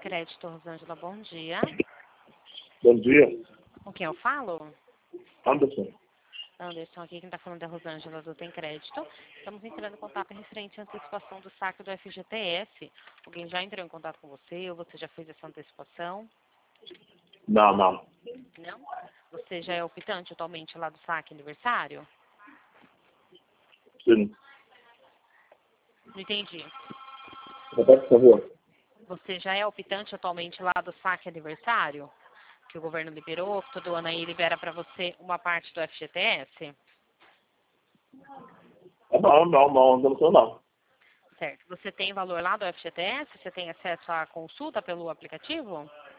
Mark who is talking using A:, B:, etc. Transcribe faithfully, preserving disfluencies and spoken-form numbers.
A: Crédito, Rosângela, bom dia.
B: Bom dia.
A: Com quem eu falo?
B: Anderson.
A: Anderson, aqui quem está falando é a Rosângela do Tem Crédito. Estamos entrando em contato referente à antecipação do saque do F G T S. Alguém já entrou em contato com você ou você já fez essa antecipação?
B: Não, não.
A: Não? Você já é optante atualmente lá do saque aniversário?
B: Sim.
A: Não entendi.
B: Repete, por favor.
A: Você já é optante atualmente lá do saque aniversário? Que o governo liberou, que todo ano aí libera para você uma parte do F G T S?
B: Não, não, não, não sou não.
A: Certo. Você tem valor lá do F G T S? Você tem acesso à consulta pelo aplicativo?